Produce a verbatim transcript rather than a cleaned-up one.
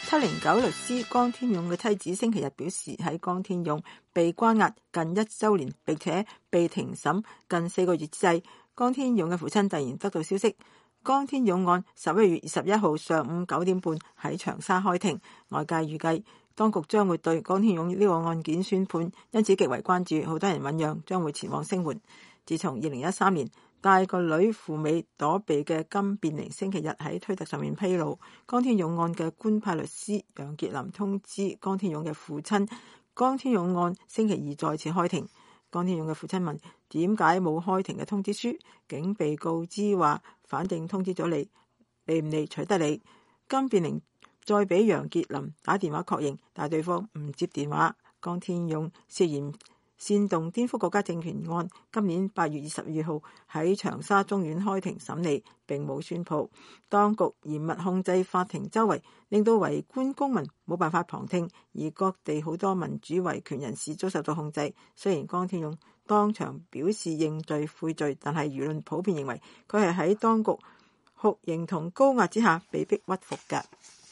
七零九律師江天勇嘅妻子星期日表示，喺江天勇被關押近一週年並且被庭審近四個月之際，江天勇嘅父親突然得到消息，江天勇案十一月二十一號上午九點半喺長沙開庭。外界預計當局將會對江天勇呢個案件宣判，因此極為關注，好多人醞釀將會前往聲援。自從二零一三年帶個女赴美躲避嘅金變玲星期日喺推特上面披露，江天勇案嘅官派律師楊潔林通知江天勇嘅父親，江天勇案星期二再次開庭。江天勇嘅父親問點解冇開庭嘅通知書，竟被告知話反正通知咗你，嚟唔嚟取得你。金變玲再俾楊潔林打電話確認，但對方唔接電話。江天勇涉嫌煽動顛覆國家政權案，今年八月二十二號喺長沙中院開庭審理，並冇宣判。當局嚴密控制法庭周圍，令到圍觀公民冇辦法旁聽，而各地好多民主維權人士遭受到控制。雖然江天勇當場表示認罪悔罪，但係輿論普遍認為佢係喺當局酷刑同高壓之下被逼屈服嘅。